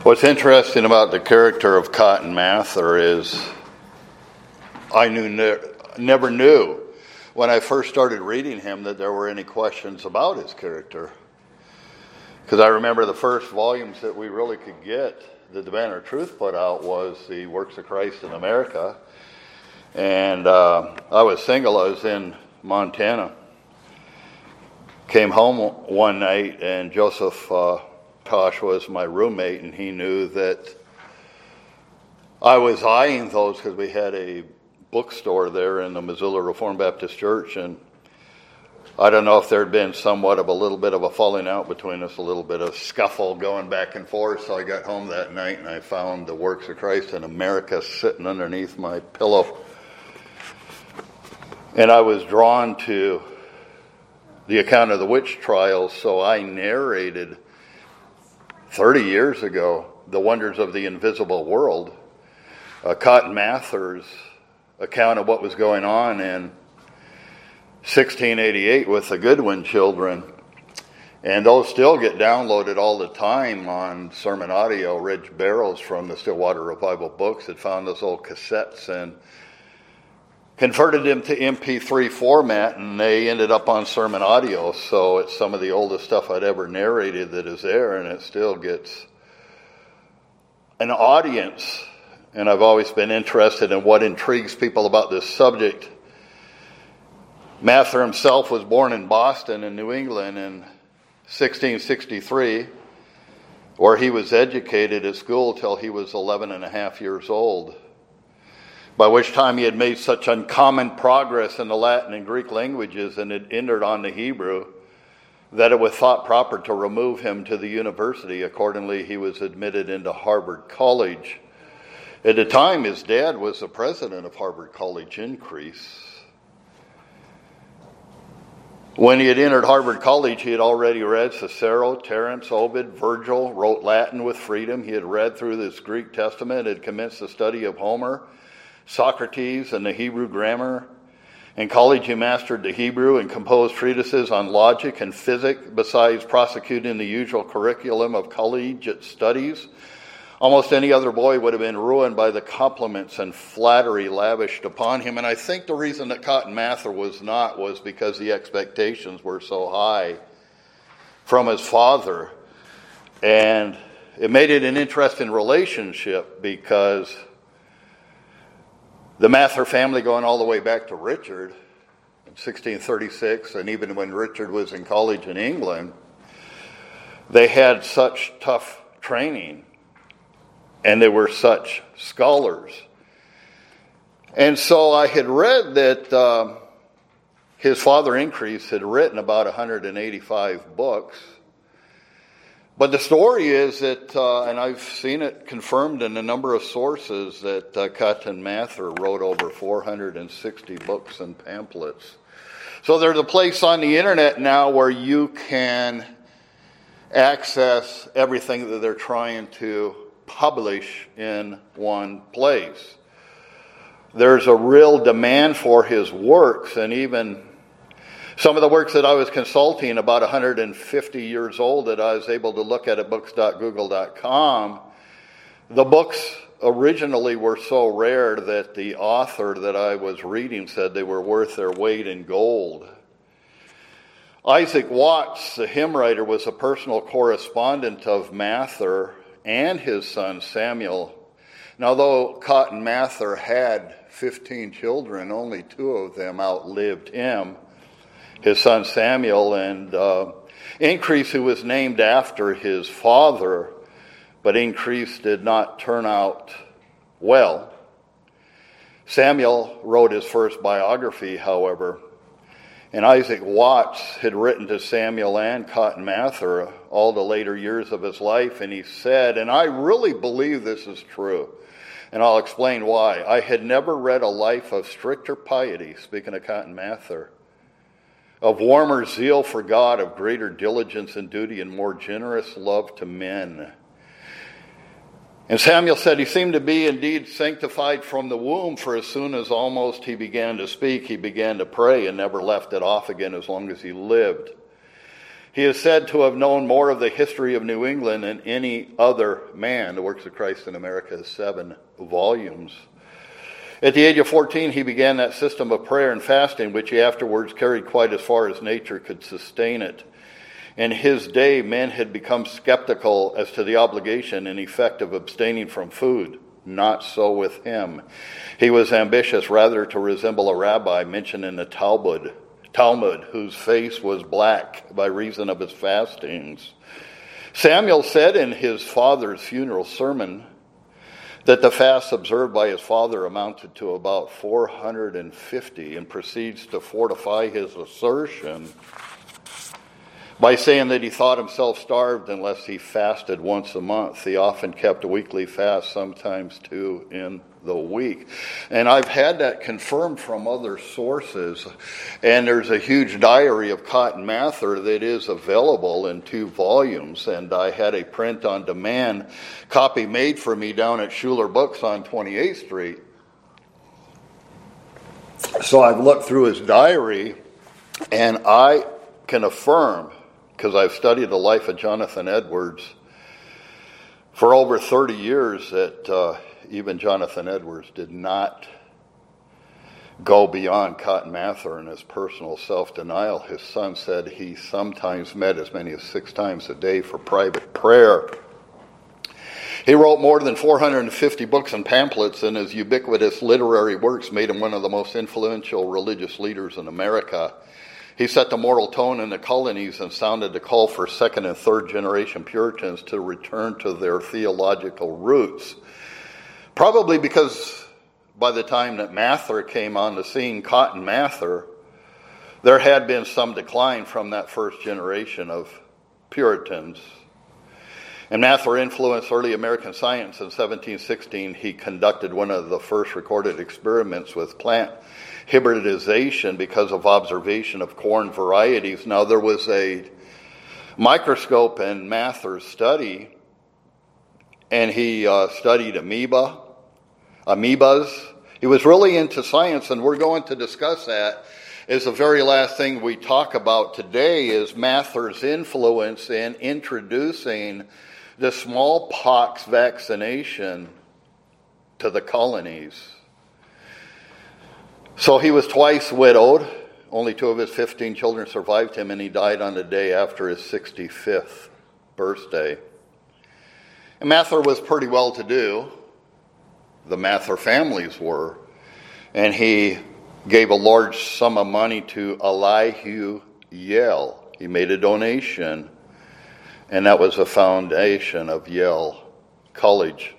What's interesting about the character of Cotton Mather is I never knew when I first started reading him that there were any questions about his character. Because I remember the first volumes that we really could get that the Banner of Truth put out was the Works of Christ in America. And I was single. I was in Montana. Came home one night and Joseph Tosh was my roommate, and he knew that I was eyeing those because we had a bookstore there in the Missoula Reformed Baptist Church, and I don't know if there had been somewhat of a little bit of a falling out between us, a little bit of scuffle going back and forth. So I got home that night and I found the Works of Christ in America sitting underneath my pillow. And I was drawn to the account of the witch trials, so I narrated 30 years ago the wonders of the invisible world. Cotton Mather's account of what was going on in 1688 with the Goodwin children. And those still get downloaded all the time on sermon audio. Reg Barrows from the Stillwater Revival Books had found those old cassettes and converted them to MP3 format, and they ended up on sermon audio. So it's some of the oldest stuff I'd ever narrated that is there, and it still gets an audience. And I've always been interested in what intrigues people about this subject. Mather himself was born in Boston in New England in 1663, where he was educated at school till he was 11 and a half years old, by which time he had made such uncommon progress in the Latin and Greek languages and had entered on the Hebrew that it was thought proper to remove him to the university. Accordingly, he was admitted into Harvard College. At the time, his dad was the president of Harvard College Increase. When he had entered Harvard College, he had already read Cicero, Terence, Ovid, Virgil, wrote Latin with freedom. He had read through this Greek Testament, had commenced the study of Homer, Socrates, and the Hebrew grammar. In college, he mastered the Hebrew and composed treatises on logic and physics, besides prosecuting the usual curriculum of collegiate studies. Almost any other boy would have been ruined by the compliments and flattery lavished upon him. And I think the reason that Cotton Mather was not was because the expectations were so high from his father. And it made it an interesting relationship because the Mather family, going all the way back to Richard in 1636, and even when Richard was in college in England, they had such tough training. And they were such scholars. And so I had read that his father Increase had written about 185 books. But the story is that, and I've seen it confirmed in a number of sources, that Cotton Mather wrote over 460 books and pamphlets. So there's a place on the internet now where you can access everything that they're trying to publish in one place. There's a real demand for his works, and even some of the works that I was consulting, about 150 years old, that I was able to look at books.google.com, the books originally were so rare that the author that I was reading said they were worth their weight in gold. Isaac Watts, the hymn writer, was a personal correspondent of Mather and his son Samuel. Now, though Cotton Mather had 15 children, only 2 of them outlived him, his son Samuel and Increase, who was named after his father, but Increase did not turn out well. Samuel wrote his first biography, however, and Isaac Watts had written to Samuel and Cotton Mather all the later years of his life, and he said, and I really believe this is true, and I'll explain why. I had never read a life of stricter piety, speaking of Cotton Mather, of warmer zeal for God, of greater diligence in duty, and more generous love to men. And Samuel said he seemed to be indeed sanctified from the womb, for as soon as almost he began to speak, he began to pray and never left it off again as long as he lived. He is said to have known more of the history of New England than any other man. The Works of Christ in America is 7 volumes. At the age of 14, he began that system of prayer and fasting, which he afterwards carried quite as far as nature could sustain it. In his day, men had become skeptical as to the obligation and effect of abstaining from food. Not so with him. He was ambitious rather to resemble a rabbi mentioned in the Talmud, whose face was black by reason of his fastings. Samuel said in his father's funeral sermon that the fasts observed by his father amounted to about 450, and proceeds to fortify his assertion by saying that he thought himself starved unless he fasted once a month. He often kept a weekly fast, sometimes 2 in the week. And I've had that confirmed from other sources. And there's a huge diary of Cotton Mather that is available in 2 volumes. And I had a print on demand copy made for me down at Schuler Books on 28th Street. So I've looked through his diary, and I can affirm, because I've studied the life of Jonathan Edwards for over 30 years, that even Jonathan Edwards did not go beyond Cotton Mather in his personal self-denial. His son said he sometimes met as many as 6 times a day for private prayer. He wrote more than 450 books and pamphlets, and his ubiquitous literary works made him one of the most influential religious leaders in America. He set the moral tone in the colonies and sounded the call for 2nd and 3rd generation Puritans to return to their theological roots. Probably because by the time that Mather came on the scene, Cotton Mather, there had been some decline from that first generation of Puritans. And Mather influenced early American science. In 1716, he conducted one of the first recorded experiments with plant hybridization because of observation of corn varieties. Now, there was a microscope in Mather's study, and he studied amoebas. He was really into science, and we're going to discuss that as the very last thing we talk about today is Mather's influence in introducing the smallpox vaccination to the colonies. So he was twice widowed. Only 2 of his 15 children survived him, and he died on the day after his 65th birthday. And Mather was pretty well to do. The Mather families were. And he gave a large sum of money to Elihu Yale. He made a donation, and that was the foundation of Yale College.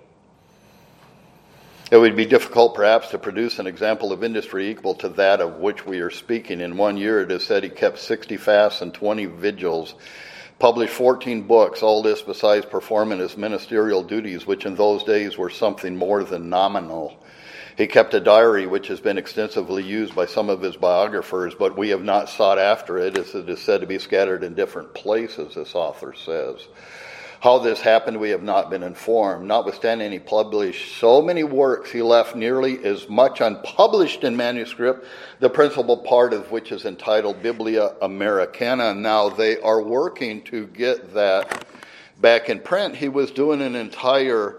It would be difficult, perhaps, to produce an example of industry equal to that of which we are speaking. In 1 year, it is said he kept 60 fasts and 20 vigils, published 14 books, all this besides performing his ministerial duties, which in those days were something more than nominal. He kept a diary which has been extensively used by some of his biographers, but we have not sought after it, as it is said to be scattered in different places, this author says. How this happened, we have not been informed. Notwithstanding he published so many works, he left nearly as much unpublished in manuscript, the principal part of which is entitled Biblia Americana. Now they are working to get that back in print. He was doing an entire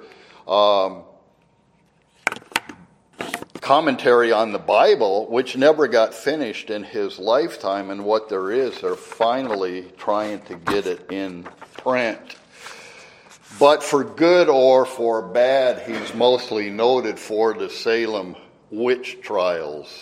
commentary on the Bible, which never got finished in his lifetime, and what there is, they're finally trying to get it in print. But for good or for bad, he's mostly noted for the Salem witch trials.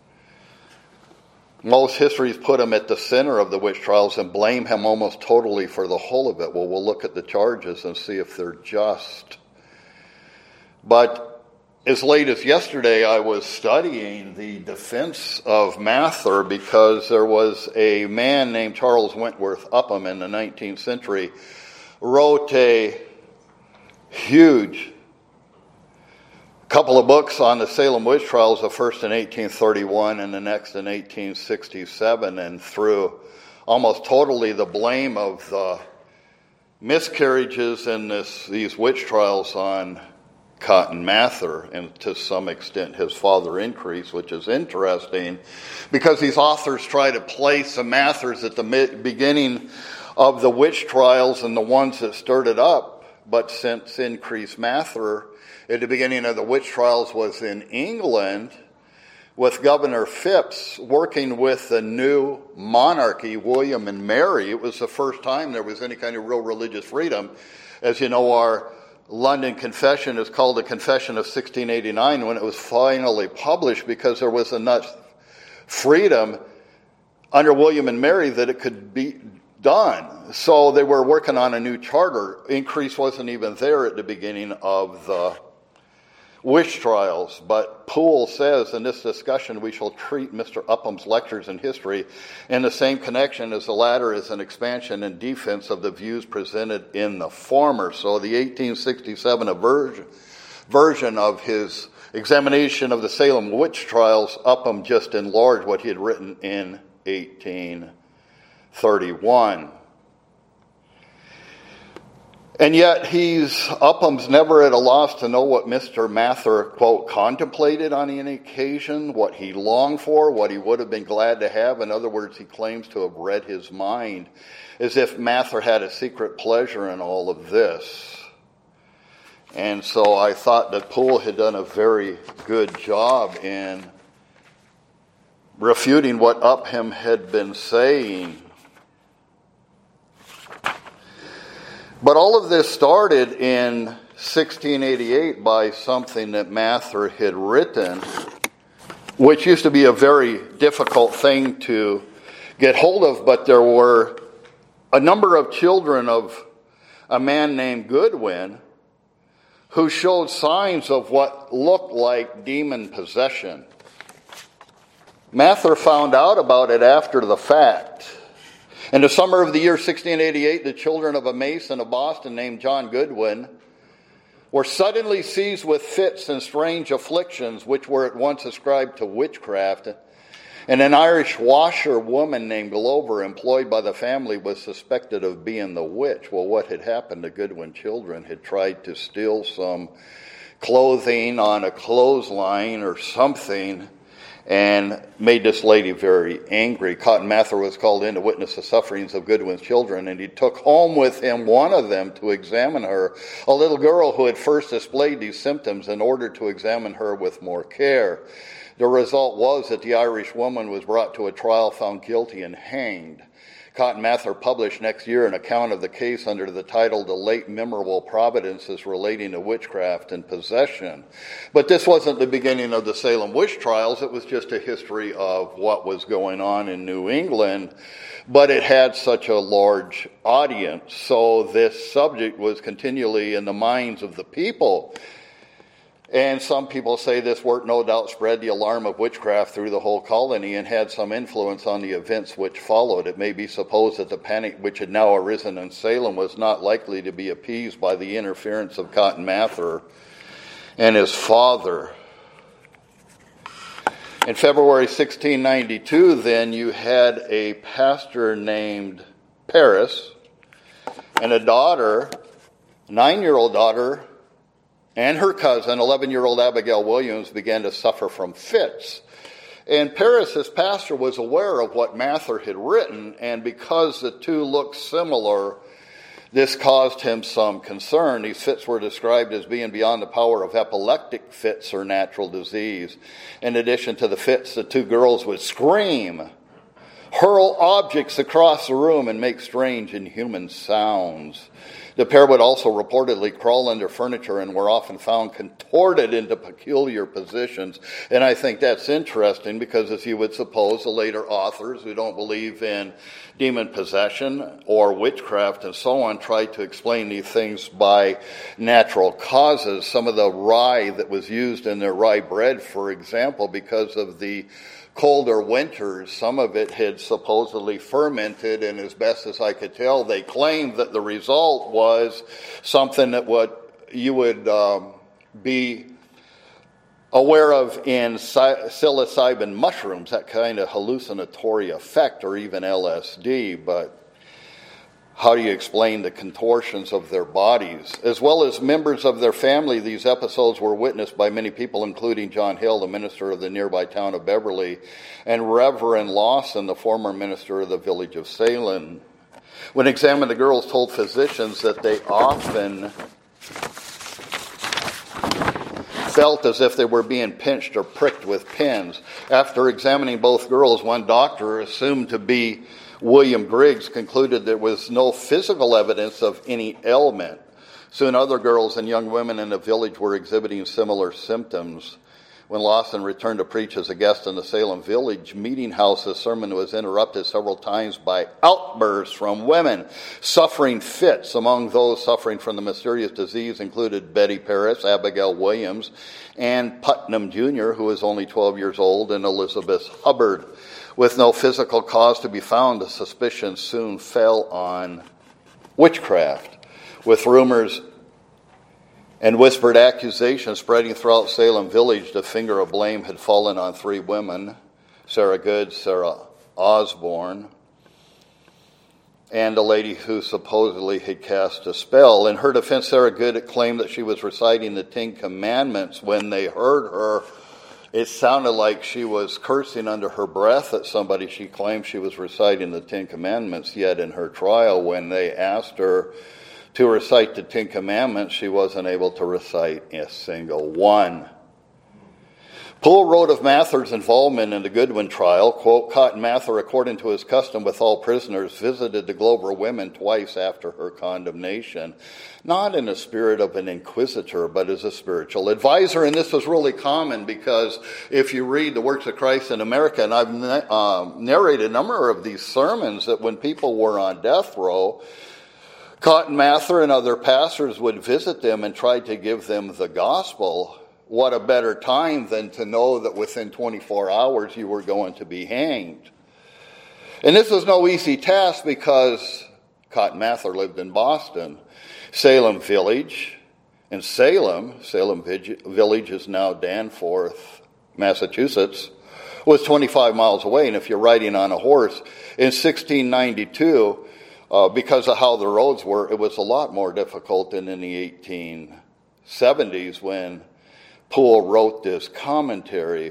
Most histories put him at the center of the witch trials and blame him almost totally for the whole of it. Well, we'll look at the charges and see if they're just. But as late as yesterday, I was studying the defense of Mather because there was a man named Charles Wentworth Upham in the 19th century wrote a huge couple of books on the Salem witch trials, the first in 1831 and the next in 1867, and threw almost totally the blame of the miscarriages in these witch trials on Cotton Mather, and to some extent his father Increase, which is interesting because these authors try to place the Mathers at the beginning of the witch trials and the ones that stirred it up, but since Increase Mather at the beginning of the witch trials was in England with Governor Phipps working with the new monarchy, William and Mary. It was the first time there was any kind of real religious freedom. As you know, our London Confession is called the Confession of 1689 when it was finally published, because there was enough freedom under William and Mary that it could be done. So they were working on a new charter. Increase wasn't even there at the beginning of the witch trials, but Poole says in this discussion we shall treat Mr. Upham's lectures in history in the same connection as the latter is an expansion and defense of the views presented in the former. So the 1867 version of his examination of the Salem witch trials, Upham just enlarged what he had written in 1831. And yet Upham's never at a loss to know what Mr. Mather, quote, contemplated on any occasion, what he longed for, what he would have been glad to have. In other words, he claims to have read his mind, as if Mather had a secret pleasure in all of this. And so I thought that Poole had done a very good job in refuting what Upham had been saying. But all of this started in 1688 by something that Mather had written, which used to be a very difficult thing to get hold of, but there were a number of children of a man named Goodwin who showed signs of what looked like demon possession. Mather found out about it after the fact. In the summer of the year 1688, the children of a mason of Boston named John Goodwin were suddenly seized with fits and strange afflictions, which were at once ascribed to witchcraft. And an Irish washerwoman named Glover, employed by the family, was suspected of being the witch. Well, what had happened to Goodwin children had tried to steal some clothing on a clothesline or something, and made this lady very angry. Cotton Mather was called in to witness the sufferings of Goodwin's children, and he took home with him one of them to examine her, a little girl who had first displayed these symptoms, in order to examine her with more care. The result was that the Irish woman was brought to a trial, found guilty, and hanged. Cotton Mather published next year an account of the case under the title The Late Memorable Providences Relating to Witchcraft and Possession. But this wasn't the beginning of the Salem witch trials. It was just a history of what was going on in New England. But it had such a large audience, so this subject was continually in the minds of the people. And some people say this work no doubt spread the alarm of witchcraft through the whole colony and had some influence on the events which followed. It may be supposed that the panic which had now arisen in Salem was not likely to be appeased by the interference of Cotton Mather and his father. In February 1692, then, you had a pastor named Paris and a daughter, a 9-year-old daughter, and her cousin, 11-year-old Abigail Williams, began to suffer from fits. And Paris, as pastor, was aware of what Mather had written, and because the two looked similar, this caused him some concern. These fits were described as being beyond the power of epileptic fits or natural disease. In addition to the fits, the two girls would scream, hurl objects across the room, and make strange inhuman sounds. The pair would also reportedly crawl under furniture and were often found contorted into peculiar positions. And I think that's interesting because, as you would suppose, the later authors who don't believe in demon possession or witchcraft and so on tried to explain these things by natural causes. Some of the rye that was used in their rye bread, for example, because of the colder winters, some of it had supposedly fermented, and as best as I could tell, they claimed that the result was something that you would be aware of in psilocybin mushrooms, that kind of hallucinatory effect, or even LSD, but how do you explain the contortions of their bodies? As well as members of their family, these episodes were witnessed by many people, including John Hill, the minister of the nearby town of Beverly, and Reverend Lawson, the former minister of the village of Salem. When examined, the girls told physicians that they often felt as if they were being pinched or pricked with pins. After examining both girls, one doctor, assumed to be William Griggs, concluded there was no physical evidence of any ailment. Soon other girls and young women in the village were exhibiting similar symptoms. When Lawson returned to preach as a guest in the Salem Village meeting house, his sermon was interrupted several times by outbursts from women suffering fits. Among those suffering from the mysterious disease included Betty Paris, Abigail Williams, Ann Putnam Jr., who was only 12 years old, and Elizabeth Hubbard. With no physical cause to be found, the suspicion soon fell on witchcraft, with rumors and whispered accusations spreading throughout Salem Village. The finger of blame had fallen on three women, Sarah Good, Sarah Osborne, and a lady who supposedly had cast a spell. In her defense, Sarah Good claimed that she was reciting the Ten Commandments. When they heard her, it sounded like she was cursing under her breath at somebody. She claimed she was reciting the Ten Commandments, yet in her trial, when they asked her to recite the Ten Commandments, she wasn't able to recite a single one. Poole wrote of Mather's involvement in the Goodwin trial, quote, Cotton Mather, according to his custom with all prisoners, visited the Glover women twice after her condemnation, not in the spirit of an inquisitor, but as a spiritual advisor. And this was really common because if you read the Works of Christ in America, and I've narrated a number of these sermons, that when people were on death row, Cotton Mather and other pastors would visit them and try to give them the gospel. What a better time than to know that within 24 hours you were going to be hanged. And this was no easy task because Cotton Mather lived in Boston. Salem Village, and Salem Village is now Danforth, Massachusetts, was 25 miles away. And if you're riding on a horse in 1692, because of how the roads were, it was a lot more difficult than in the 1870s when Poole wrote this commentary.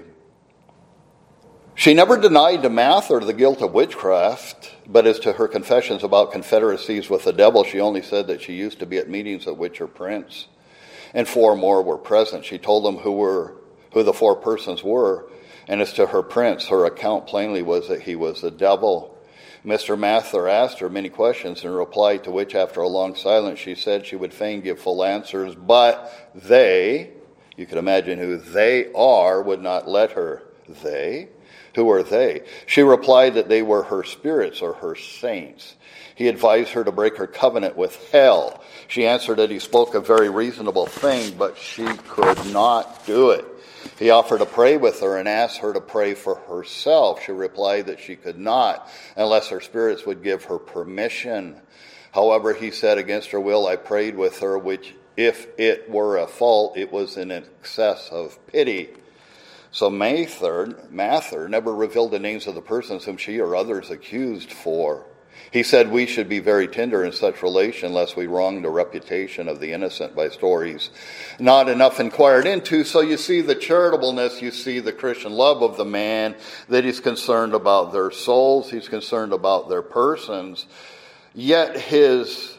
She never denied to Mather the guilt of witchcraft, but as to her confessions about confederacies with the devil, she only said that she used to be at meetings at which her prince and four more were present. She told them who the four persons were, and as to her prince, her account plainly was that he was the devil. Mr. Mather asked her many questions, in reply to which, after a long silence, she said she would fain give full answers, but they, you can imagine who they are, would not let her. They? Who are they? She replied that they were her spirits or her saints. He advised her to break her covenant with hell. She answered that he spoke a very reasonable thing, but she could not do it. He offered to pray with her and asked her to pray for herself. She replied that she could not unless her spirits would give her permission. However, he said, against her will, I prayed with her, which if it were a fault, it was in excess of pity. So Mather never revealed the names of the persons whom she or others accused for. He said we should be very tender in such relation, lest we wrong the reputation of the innocent by stories not enough inquired into. So you see the charitableness, you see the Christian love of the man, that he's concerned about their souls, he's concerned about their persons. Yet his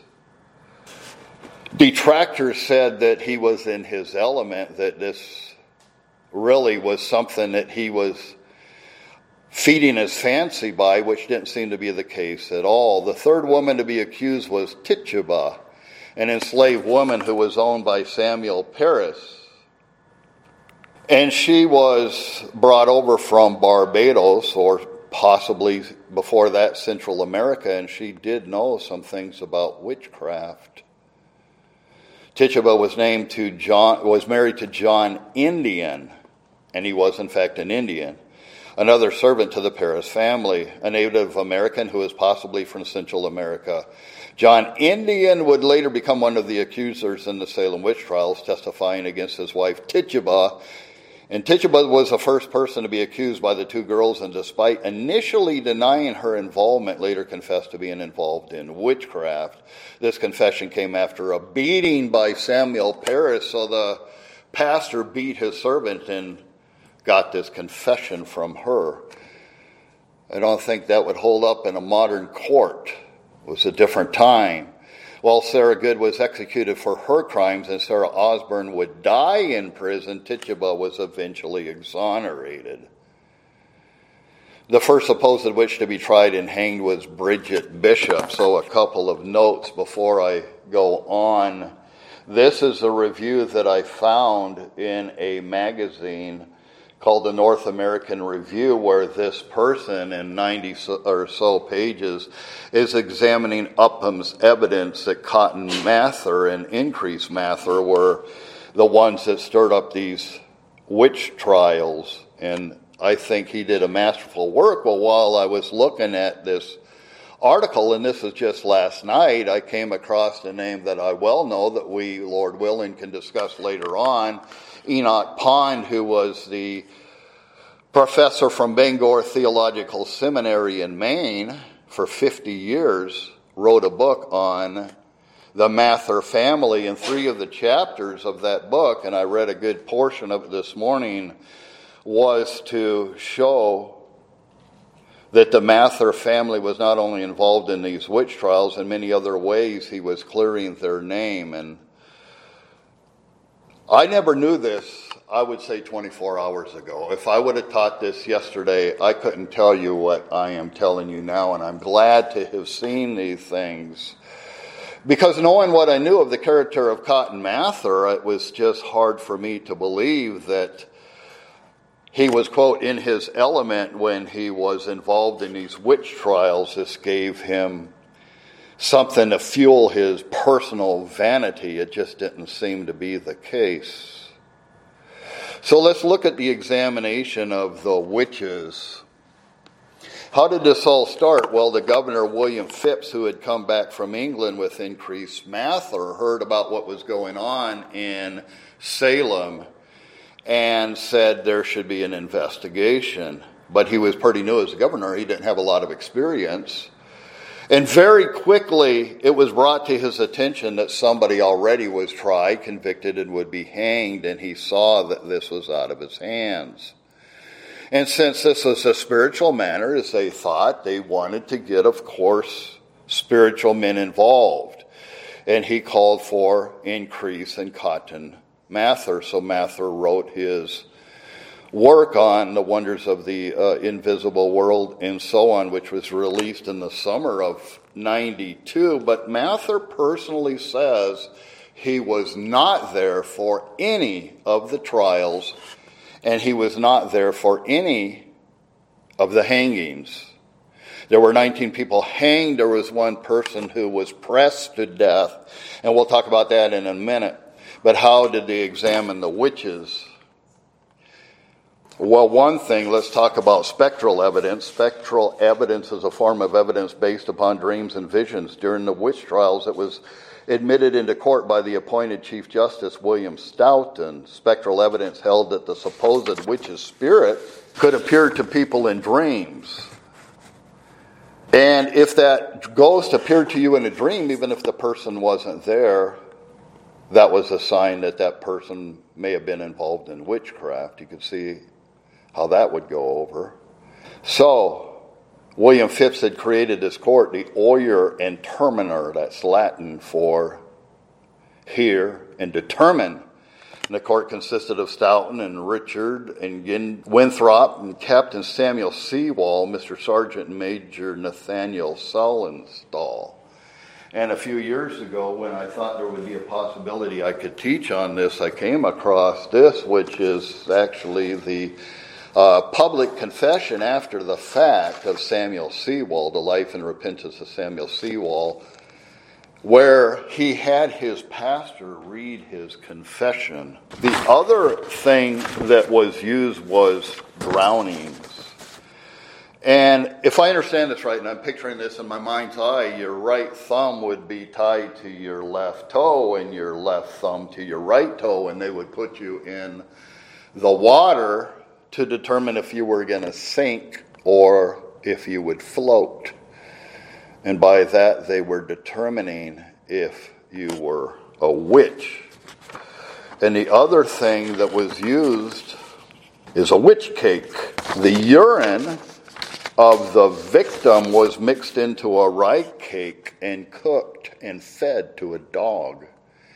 detractors said that he was in his element, that this really was something that he was feeding his fancy by, which didn't seem to be the case at all. The third woman to be accused was Tituba, an enslaved woman who was owned by Samuel Paris. And she was brought over from Barbados, or possibly before that Central America, and she did know some things about witchcraft. Tituba was married to John Indian, and he was in fact an Indian, another servant to the Paris family, a Native American who was possibly from Central America. John Indian would later become one of the accusers in the Salem witch trials, testifying against his wife Tituba. And Tituba was the first person to be accused by the two girls, and despite initially denying her involvement, later confessed to being involved in witchcraft. This confession came after a beating by Samuel Paris, so the pastor beat his servant and got this confession from her. I don't think that would hold up in a modern court. It was a different time. While Sarah Good was executed for her crimes and Sarah Osborne would die in prison, Tituba was eventually exonerated. The first supposed witch to be tried and hanged was Bridget Bishop. So a couple of notes before I go on. This is a review that I found in a magazine called the North American Review, where this person in 90 or so pages is examining Upham's evidence that Cotton Mather and Increase Mather were the ones that stirred up these witch trials. And I think he did a masterful work. Well, while I was looking at this article, and this was just last night, I came across a name that I well know that we, Lord willing, can discuss later on. Enoch Pond, who was the professor from Bangor Theological Seminary in Maine for 50 years, wrote a book on the Mather family, and 3 of the chapters of that book, and I read a good portion of it this morning, was to show that the Mather family was not only involved in these witch trials, in many other ways he was clearing their name. And I never knew this, I would say 24 hours ago. If I would have taught this yesterday, I couldn't tell you what I am telling you now, and I'm glad to have seen these things. Because knowing what I knew of the character of Cotton Mather, it was just hard for me to believe that he was, quote, in his element when he was involved in these witch trials. This gave him something to fuel his personal vanity. It just didn't seem to be the case. So let's look at the examination of the witches. How did this all start? Well, the governor, William Phips, who had come back from England with Increase Mather, heard about what was going on in Salem and said there should be an investigation. But he was pretty new as a governor. He didn't have a lot of experience. And very quickly, it was brought to his attention that somebody already was tried, convicted, and would be hanged, and he saw that this was out of his hands. And since this was a spiritual matter, as they thought, they wanted to get, of course, spiritual men involved. And he called for Increase and Cotton Mather. So Mather wrote his work on the wonders of the invisible world and so on, which was released in the summer of 92. But Mather personally says he was not there for any of the trials, and he was not there for any of the hangings. There were 19 people hanged. There was one person who was pressed to death, and we'll talk about that in a minute. But how did they examine the witches? Well, one thing, let's talk about spectral evidence. Spectral evidence is a form of evidence based upon dreams and visions. During the witch trials, it was admitted into court by the appointed Chief Justice William Stoughton. Spectral evidence held that the supposed witch's spirit could appear to people in dreams. And if that ghost appeared to you in a dream, even if the person wasn't there, that was a sign that that person may have been involved in witchcraft. You could see how that would go over. So, William Phips had created this court, the Oyer and Terminer, that's Latin for hear and determine. And the court consisted of Stoughton and Richard and Winthrop and Captain Samuel Sewall, Mr. Sergeant Major Nathaniel Sullenstall. And a few years ago, when I thought there would be a possibility I could teach on this, I came across this, which is actually the public confession after the fact of Samuel Sewall, the life and repentance of Samuel Sewall, where he had his pastor read his confession. The other thing that was used was drownings. And if I understand this right, and I'm picturing this in my mind's eye, your right thumb would be tied to your left toe and your left thumb to your right toe, and they would put you in the water to determine if you were going to sink or if you would float. And by that, they were determining if you were a witch. And the other thing that was used is a witch cake. The urine of the victim victim was mixed into a rye cake and cooked and fed to a dog.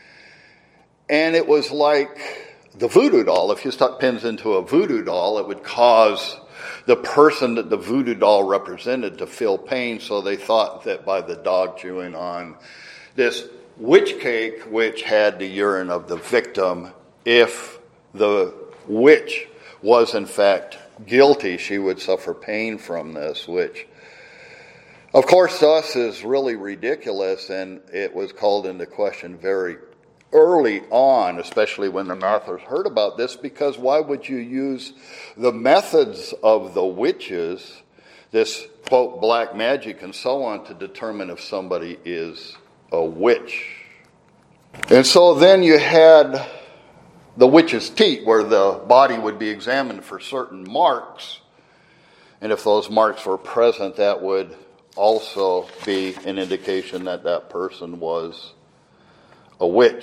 And it was like the voodoo doll. If you stuck pins into a voodoo doll, it would cause the person that the voodoo doll represented to feel pain. So they thought that by the dog chewing on this witch cake, which had the urine of the victim, if the witch was in fact guilty, she would suffer pain from this, which of course to us is really ridiculous, and it was called into question very early on, especially when the Mathers heard about this, because why would you use the methods of the witches, this, quote, black magic and so on, to determine if somebody is a witch? And so then you had the witch's teat, where the body would be examined for certain marks, and if those marks were present, that would also be an indication that that person was a witch.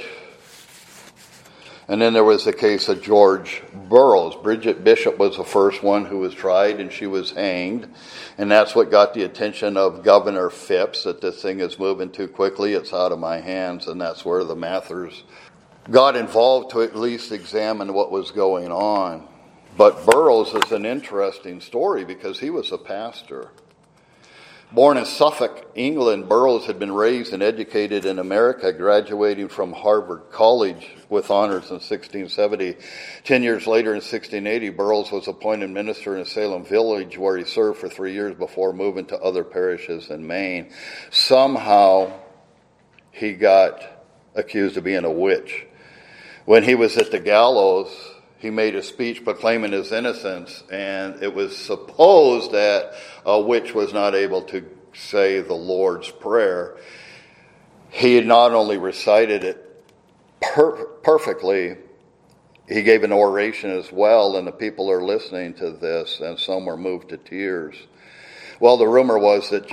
And then there was the case of George Burroughs. Bridget Bishop was the first one who was tried, and she was hanged. And that's what got the attention of Governor Phipps, that this thing is moving too quickly, it's out of my hands. And that's where the Mathers got involved to at least examine what was going on. But Burroughs is an interesting story because he was a pastor. Born in Suffolk, England, Burroughs had been raised and educated in America, graduating from Harvard College with honors in 1670. 10 years later, in 1680, Burroughs was appointed minister in Salem Village, where he served for 3 years before moving to other parishes in Maine. Somehow, he got accused of being a witch. When he was at the gallows, he made a speech proclaiming his innocence, and it was supposed that a witch was not able to say the Lord's Prayer. He had not only recited it perfectly, he gave an oration as well, and the people are listening to this, and some were moved to tears. Well, the rumor was that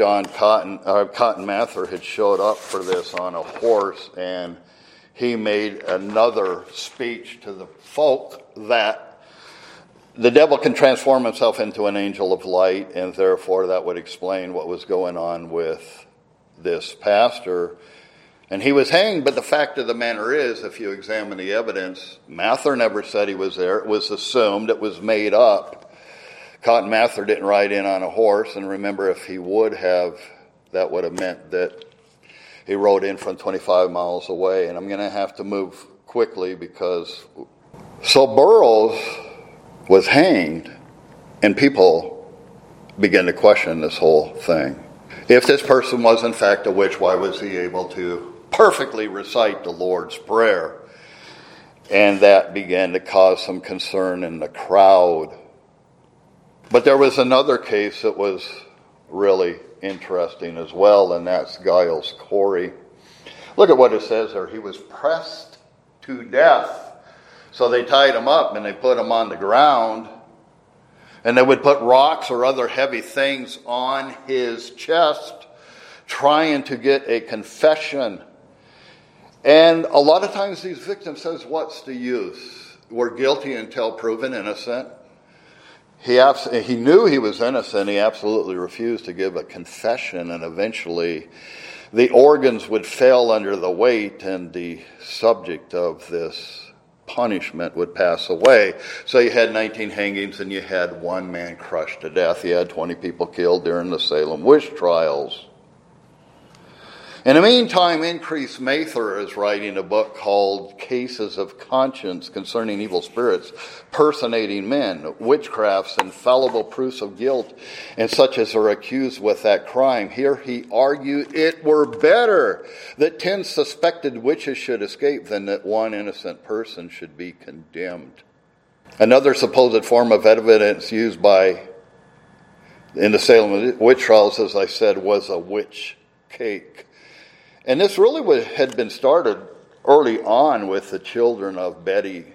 Cotton Mather had showed up for this on a horse, and he made another speech to the folk that the devil can transform himself into an angel of light, and therefore that would explain what was going on with this pastor. And he was hanged, but the fact of the matter is, if you examine the evidence, Mather never said he was there. It was assumed, it was made up. Cotton Mather didn't ride in on a horse, and remember, if he would have, that would have meant that he rode in from 25 miles away. And I'm going to have to move quickly because... So Burroughs was hanged, and people began to question this whole thing. If this person was in fact a witch, why was he able to perfectly recite the Lord's Prayer? And that began to cause some concern in the crowd. But there was another case that was really interesting as well, and that's Giles Corey. Look at what it says there. He was pressed to death. So they tied him up and they put him on the ground, and they would put rocks or other heavy things on his chest, trying to get a confession. And a lot of times these victims says, what's the use? We're guilty until proven innocent. He knew he was innocent. He absolutely refused to give a confession, and eventually the organs would fail under the weight, and the subject of this punishment would pass away. So you had 19 hangings, and you had one man crushed to death. You had 20 people killed during the Salem witch trials. In the meantime, Increase Mather is writing a book called Cases of Conscience Concerning Evil Spirits Personating Men, Witchcrafts, Infallible Proofs of Guilt, and such as are accused with that crime. Here he argued it were better that 10 suspected witches should escape than that one innocent person should be condemned. Another supposed form of evidence used in the Salem witch trials, as I said, was a witch cake. And this really had been started early on with the children of Betty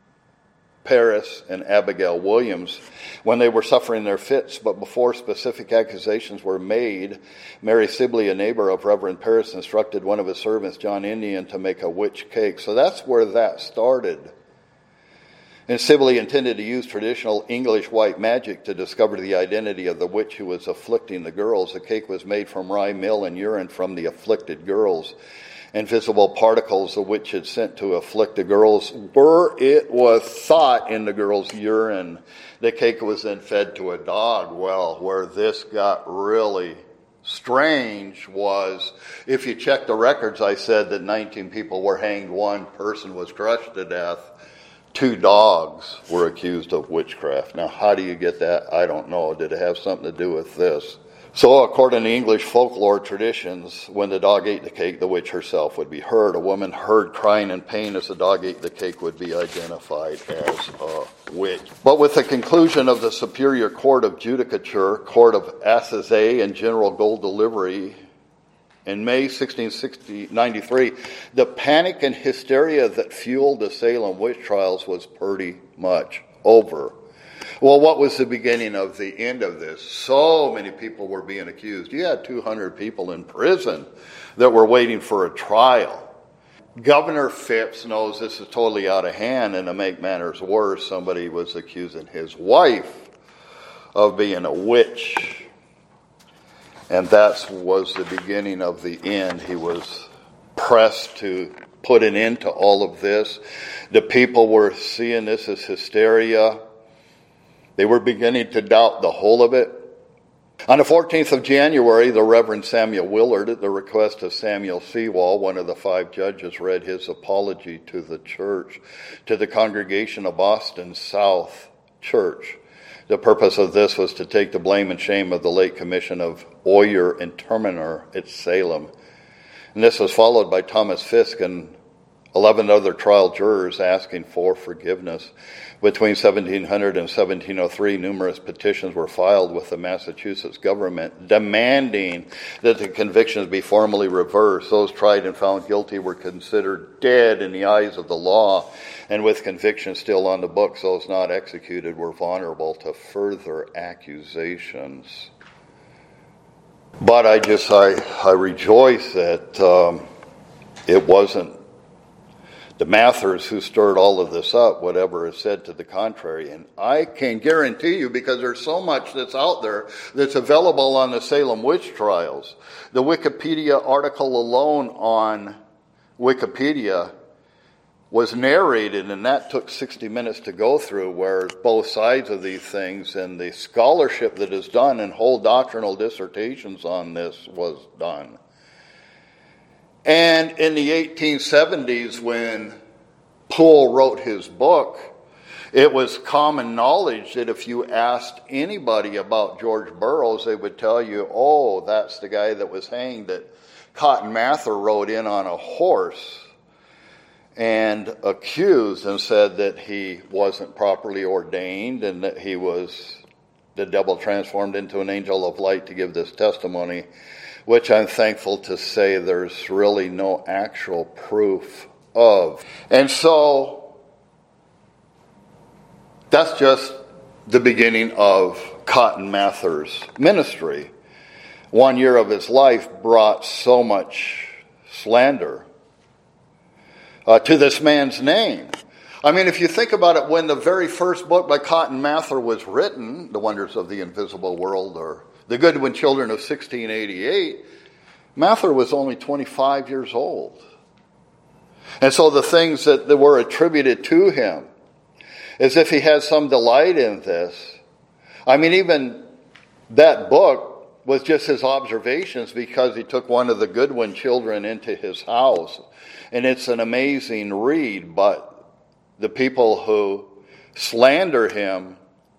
Paris and Abigail Williams when they were suffering their fits. But before specific accusations were made, Mary Sibley, a neighbor of Reverend Paris, instructed one of his servants, John Indian, to make a witch cake. So that's where that started. and Sibley intended to use traditional English white magic to discover the identity of the witch who was afflicting the girls. The cake was made from rye meal and urine from the afflicted girls. Invisible particles the witch had sent to afflict the girls it was thought in the girls' urine. The cake was then fed to a dog. Well, where this got really strange was, if you check the records, I said that 19 people were hanged, one person was crushed to death. 2 dogs were accused of witchcraft. Now, how do you get that? I don't know. Did it have something to do with this? So, according to English folklore traditions, when the dog ate the cake, the witch herself would be heard. A woman heard crying in pain as the dog ate the cake would be identified as a witch. But with the conclusion of the Superior Court of Judicature, Court of Assize, and General Gold Delivery in May 1693, the panic and hysteria that fueled the Salem witch trials was pretty much over. Well, what was the beginning of the end of this? So many people were being accused. You had 200 people in prison that were waiting for a trial. Governor Phipps knows this is totally out of hand, and to make matters worse, somebody was accusing his wife of being a witch. And that was the beginning of the end. He was pressed to put an end to all of this. The people were seeing this as hysteria. They were beginning to doubt the whole of it. On the 14th of January, the Reverend Samuel Willard, at the request of Samuel Sewall, one of the 5 judges, read his apology to the church, to the congregation of Boston South Church. The purpose of this was to take the blame and shame of the late commission of Oyer and Terminer at Salem. And this was followed by Thomas Fisk and 11 other trial jurors asking for forgiveness. Between 1700 and 1703, numerous petitions were filed with the Massachusetts government demanding that the convictions be formally reversed. Those tried and found guilty were considered dead in the eyes of the law, and with convictions still on the books, those not executed were vulnerable to further accusations. But I rejoice that it wasn't the Mathers who stirred all of this up, whatever is said to the contrary. And I can guarantee you, because there's so much that's out there that's available on the Salem witch trials. The Wikipedia article alone on Wikipedia was narrated, and that took 60 minutes to go through, where both sides of these things and the scholarship that is done and whole doctrinal dissertations on this was done. And in the 1870s, when Poole wrote his book, it was common knowledge that if you asked anybody about George Burroughs, they would tell you, oh, that's the guy that was hanged that Cotton Mather rode in on a horse and accused and said that he wasn't properly ordained and that he was the devil transformed into an angel of light to give this testimony, which I'm thankful to say there's really no actual proof of. And so that's just the beginning of Cotton Mather's ministry. 1 year of his life brought so much slander to this man's name. I mean, if you think about it, when the very first book by Cotton Mather was written, The Wonders of the Invisible World, or The Goodwin Children of 1688, Mather was only 25 years old. And so the things that were attributed to him, as if he had some delight in this. I mean, even that book was just his observations, because he took one of the Goodwin children into his house. And it's an amazing read, but the people who slander him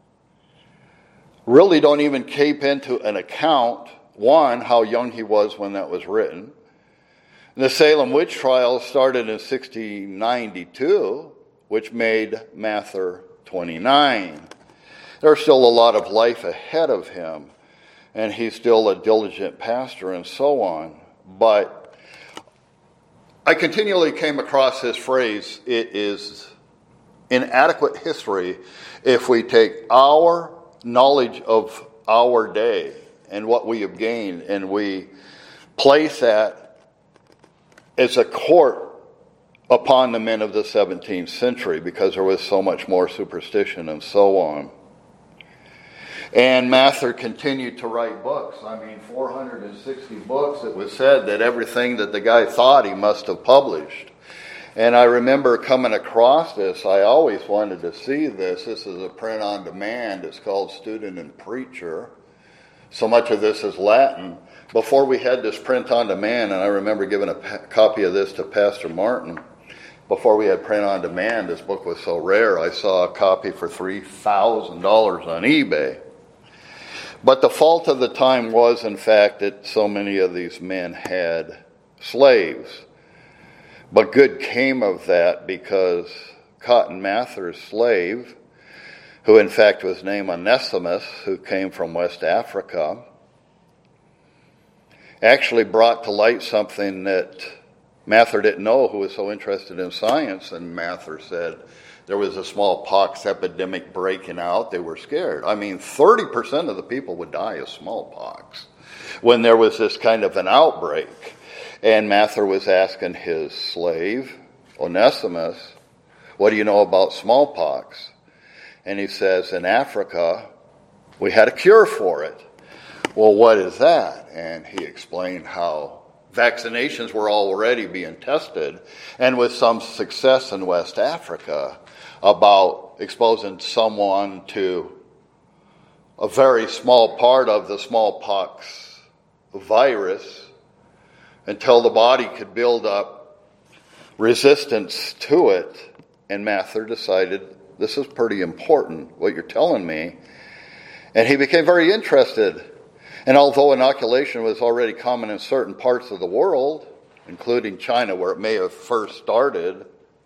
really don't even keep into an account, one, how young he was when that was written. The Salem witch trials started in 1692, which made Mather 29. There's still a lot of life ahead of him, and he's still a diligent pastor and so on. But I continually came across this phrase, it is inadequate history if we take our knowledge of our day and what we have gained and we place that as a court upon the men of the 17th century because there was so much more superstition and so on. And Mather continued to write books. 460 books. It was said that everything that the guy thought he must have published. And I remember coming across this. I always wanted to see this. This is a print on demand. It's called Student and Preacher. So much of this is Latin. Before we had this print on demand, and I remember giving a copy of this to Pastor Martin, before we had print on demand, this book was so rare, I saw a copy for $3,000 on eBay. But the fault of the time was, in fact, that so many of these men had slaves. But good came of that because Cotton Mather's slave, who in fact was named Onesimus, who came from West Africa, actually brought to light something that Mather didn't know, who was so interested in science. And Mather said there was a smallpox epidemic breaking out. They were scared. 30% of the people would die of smallpox when there was this kind of an outbreak. And Mather was asking his slave, Onesimus, what do you know about smallpox? And he says, in Africa, we had a cure for it. Well, what is that? And he explained how vaccinations were already being tested, and with some success in West Africa, about exposing someone to a very small part of the smallpox virus until the body could build up resistance to it. And Mather decided, this is pretty important, what you're telling me. And he became very interested. And although inoculation was already common in certain parts of the world, including China, where it may have first started,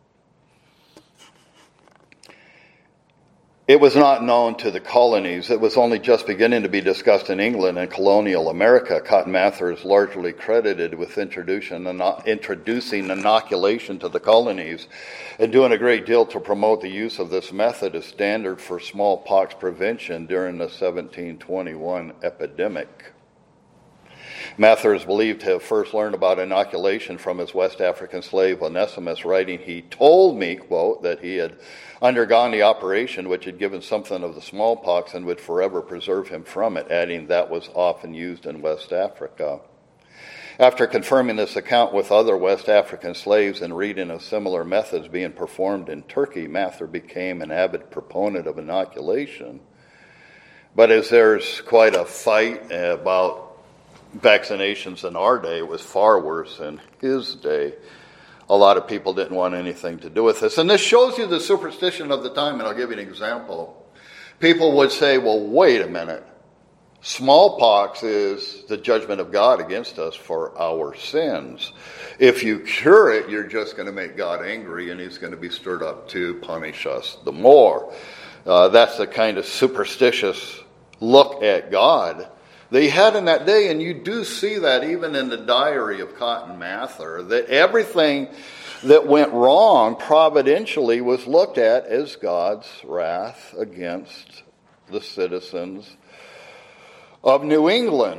it was not known to the colonies. It was only just beginning to be discussed in England and colonial America. Cotton Mather is largely credited with introducing inoculation to the colonies and doing a great deal to promote the use of this method as standard for smallpox prevention during the 1721 epidemic. Mather is believed to have first learned about inoculation from his West African slave Onesimus, writing, he told me, quote, that he had undergone the operation which had given something of the smallpox and would forever preserve him from it, adding that was often used in West Africa. After confirming this account with other West African slaves and reading of similar methods being performed in Turkey, Mather became an avid proponent of inoculation. But as there's quite a fight about vaccinations in our day, it was far worse in his day. A lot of people didn't want anything to do with this. And this shows you the superstition of the time, and I'll give you an example. People would say, well, wait a minute. Smallpox is the judgment of God against us for our sins. If you cure it, you're just going to make God angry, and he's going to be stirred up to punish us the more. That's the kind of superstitious look at God they had in that day, and you do see that even in the diary of Cotton Mather, that everything that went wrong providentially was looked at as God's wrath against the citizens of New England.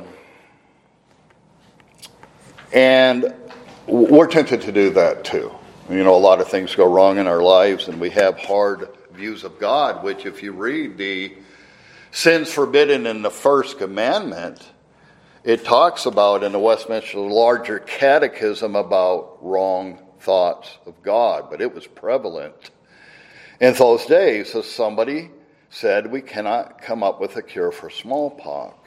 And we're tempted to do that too. A lot of things go wrong in our lives, and we have hard views of God, which if you read the sins forbidden in the first commandment, it talks about in the Westminster Larger Catechism about wrong thoughts of God. But it was prevalent in those days. So somebody said we cannot come up with a cure for smallpox.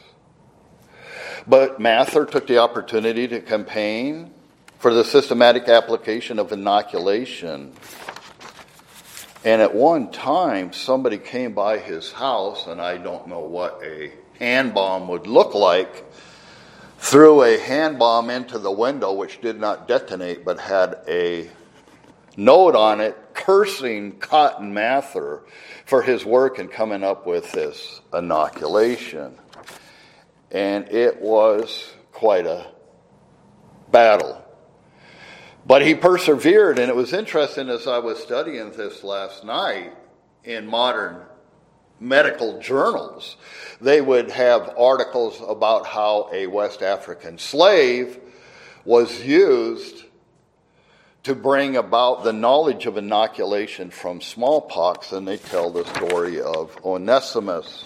But Mather took the opportunity to campaign for the systematic application of inoculation. And at one time, somebody came by his house, and I don't know what a hand bomb would look like, threw a hand bomb into the window, which did not detonate, but had a note on it cursing Cotton Mather for his work in coming up with this inoculation. And it was quite a battle. But he persevered, and it was interesting as I was studying this last night in modern medical journals. They would have articles about how a West African slave was used to bring about the knowledge of inoculation from smallpox, and they tell the story of Onesimus.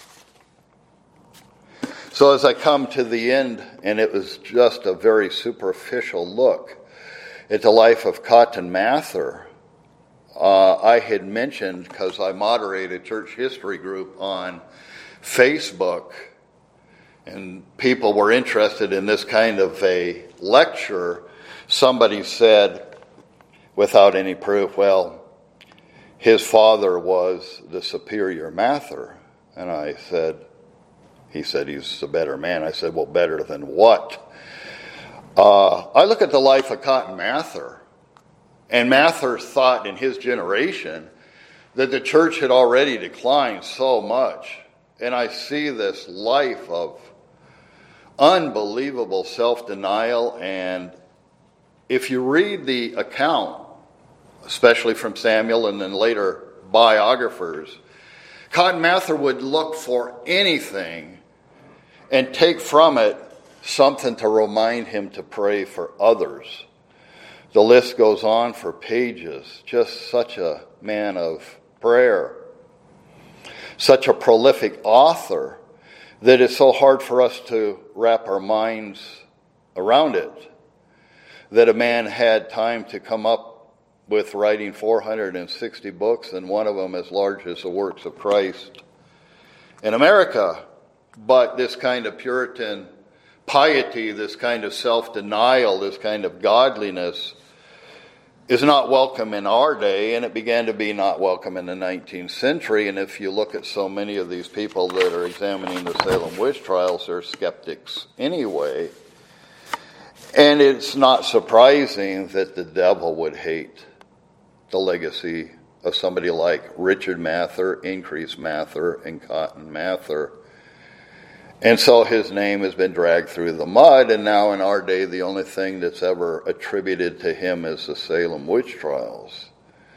So as I come to the end, and it was just a very superficial look at the life of Cotton Mather, I had mentioned, because I moderate a church history group on Facebook, and people were interested in this kind of a lecture, somebody said, without any proof, well, his father was the superior Mather. And I said, he said he's a better man. I said, well, better than what? I look at the life of Cotton Mather, and Mather thought in his generation that the church had already declined so much. And I see this life of unbelievable self-denial. And if you read the account, especially from Samuel and then later biographers, Cotton Mather would look for anything and take from it something to remind him to pray for others. The list goes on for pages. Just such a man of prayer. Such a prolific author that it's so hard for us to wrap our minds around it. That a man had time to come up with writing 460 books, and one of them as large as the works of Christ in America. But this kind of Puritan piety, this kind of self-denial, this kind of godliness is not welcome in our day, and it began to be not welcome in the 19th century. And if you look at so many of these people that are examining the Salem witch trials, they're skeptics anyway. And it's not surprising that the devil would hate the legacy of somebody like Richard Mather, Increase Mather, and Cotton Mather. And so his name has been dragged through the mud, and now in our day the only thing that's ever attributed to him is the Salem witch trials.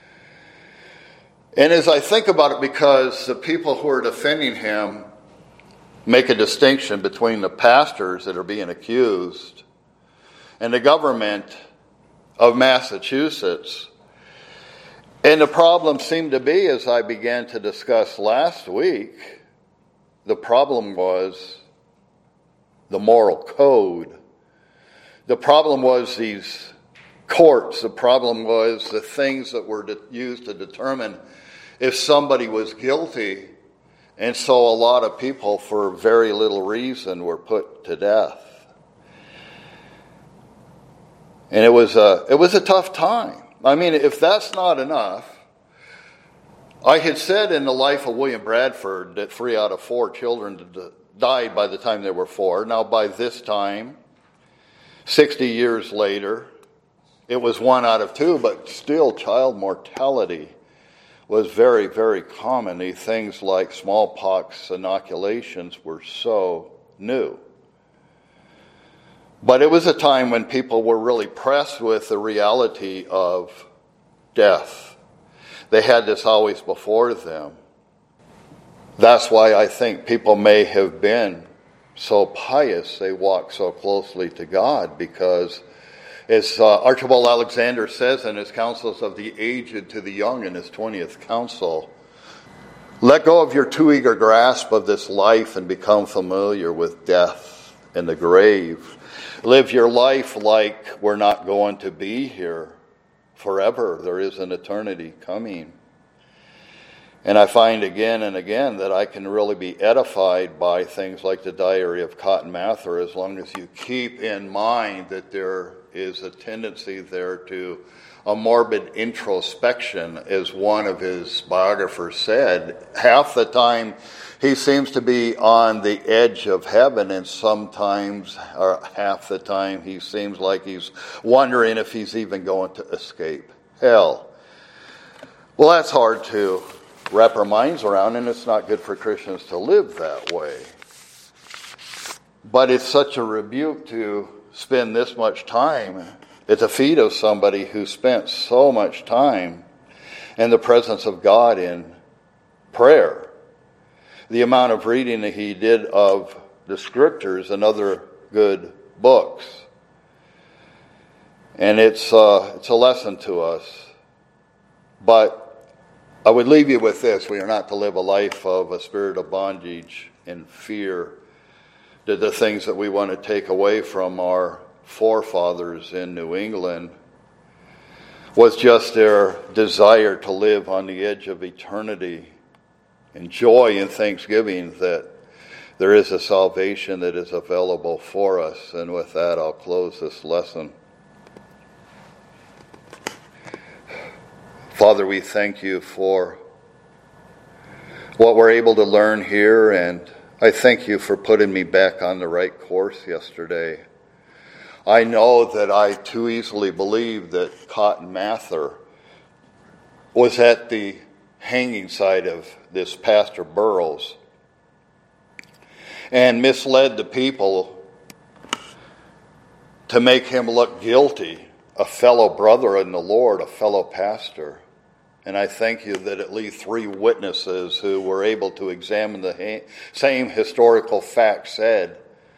And as I think about it, because the people who are defending him make a distinction between the pastors that are being accused and the government of Massachusetts. And the problem seemed to be, as I began to discuss last week, the problem was the moral code. The problem was these courts. The problem was the things that were used to determine if somebody was guilty. And so a lot of people, for very little reason, were put to death. And it was a tough time. I mean, if that's not enough, I had said in the life of William Bradford that 3 out of 4 children died by the time they were 4. Now by this time, 60 years later, it was 1 out of 2, but still child mortality was very, very common. These things like smallpox inoculations were so new. But it was a time when people were really pressed with the reality of death. They had this always before them. That's why I think people may have been so pious, they walked so closely to God, because as Archibald Alexander says in his Counsels of the Aged to the Young in his 20th Counsel, let go of your too eager grasp of this life and become familiar with death and the grave. Live your life like we're not going to be here forever. There is an eternity coming. And I find again and again that I can really be edified by things like the Diary of Cotton Mather, as long as you keep in mind that there is a tendency there to a morbid introspection, as one of his biographers said. Half the time he seems to be on the edge of heaven, and sometimes, or half the time, he seems like he's wondering if he's even going to escape hell. Well, that's hard to wrap our minds around, and it's not good for Christians to live that way. But it's such a rebuke to spend this much time at the feet of somebody who spent so much time in the presence of God in prayer. The amount of reading that he did of the scriptures and other good books. And it's a lesson to us. But I would leave you with this. We are not to live a life of a spirit of bondage and fear. That the things that we want to take away from our forefathers in New England was just their desire to live on the edge of eternity and joy and thanksgiving that there is a salvation that is available for us. And with that, I'll close this lesson. Father, we thank you for what we're able to learn here, and I thank you for putting me back on the right course yesterday. I know that I too easily believed that Cotton Mather was at the hanging side of this Pastor Burroughs and misled the people to make him look guilty, a fellow brother in the Lord, a fellow pastor. And I thank you that at least 3 witnesses who were able to examine the same historical facts said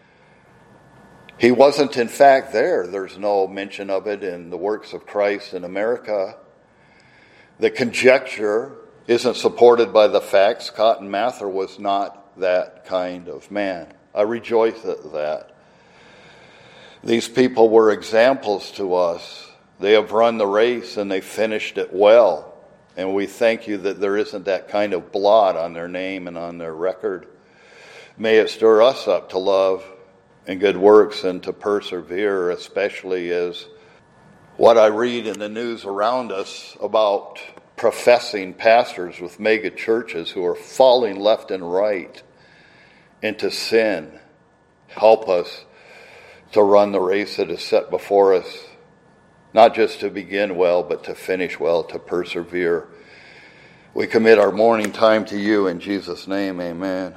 he wasn't in fact there. There's no mention of it in the works of Christ in America. The conjecture isn't supported by the facts. Cotton Mather was not that kind of man. I rejoice at that. These people were examples to us. They have run the race and they finished it well. And we thank you that there isn't that kind of blot on their name and on their record. May it stir us up to love and good works and to persevere, especially as what I read in the news around us about professing pastors with mega churches who are falling left and right into sin. Help us to run the race that is set before us, not just to begin well, but to finish well, to persevere. We commit our morning time to you in Jesus' name, amen.